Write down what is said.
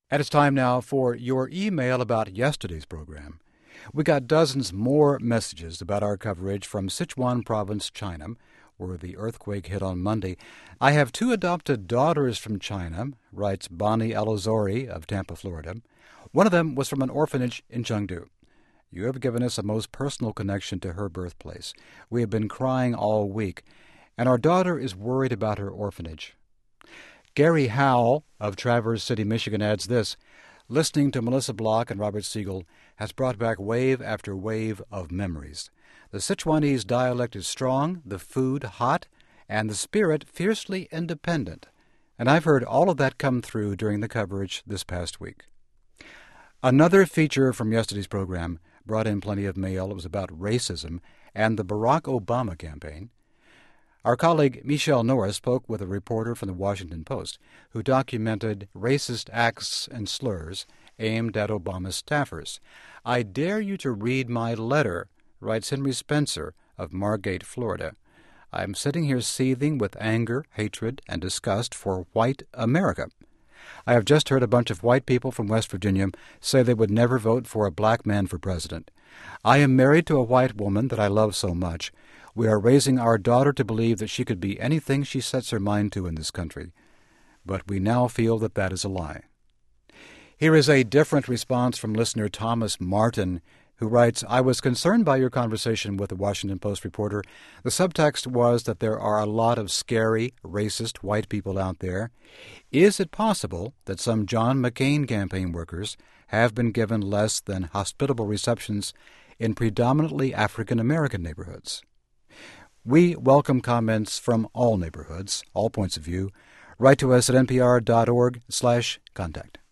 And it's time now for your email about yesterday's program. We got dozens more messages about our coverage from Sichuan Province, China, where the earthquake hit on Monday. I have two adopted daughters from China, writes Bonnie Alazori of Tampa, Florida. One of them was from an orphanage in Chengdu. You have given us a most personal connection to her birthplace. We have been crying all week, and our daughter is worried about her orphanage. Gary Howell of Traverse City, Michigan adds this: listening to Melissa Block and Robert Siegel has brought back wave after wave of memories. The Sichuanese dialect is strong, the food hot, and the spirit fiercely independent. And I've heard all of that come through during the coverage this past week. Another feature from yesterday's program brought in plenty of mail. It was about racism and the Barack Obama campaign. Our colleague Michelle Norris spoke with a reporter from the Washington Post who documented racist acts and slurs aimed at Obama's staffers. I dare you to read my letter, writes Henry Spencer of Margate, Florida. I'm sitting here seething with anger, hatred, and disgust for white America. I have just heard a bunch of white people from West Virginia say they would never vote for a black man for president. I am married to a white woman that I love so much. We are raising our daughter to believe that she could be anything she sets her mind to in this country. But we now feel that that is a lie. Here is a different response from listener Thomas Martin, who writes, I was concerned by your conversation with the Washington Post reporter. The subtext was that there are a lot of scary, racist white people out there. Is it possible that some John McCain campaign workers have been given less than hospitable receptions in predominantly African-American neighborhoods? We welcome comments from all neighborhoods, all points of view. Write to us at npr.org/contact.